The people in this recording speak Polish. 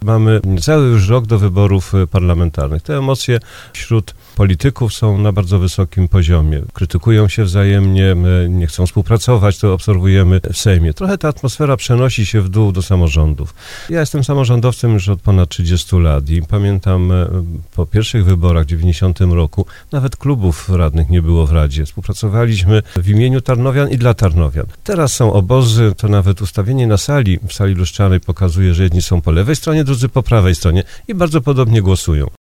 Mamy cały już rok do wyborów parlamentarnych. Te emocje wśród polityków są na bardzo wysokim poziomie. Krytykują się wzajemnie, nie chcą współpracować, to obserwujemy w Sejmie. Trochę ta atmosfera przenosi się w dół do samorządów. Ja jestem samorządowcem już od ponad 30 lat i pamiętam po pierwszych wyborach w 90 roku nawet klubów radnych nie było w Radzie. Współpracowaliśmy w imieniu Tarnowian i dla Tarnowian. Teraz są obozy, to nawet ustawienie na sali, w sali luszczanej pokazuje, że jedni są po lewej stronie, drudzy po prawej stronie i bardzo podobnie głosują.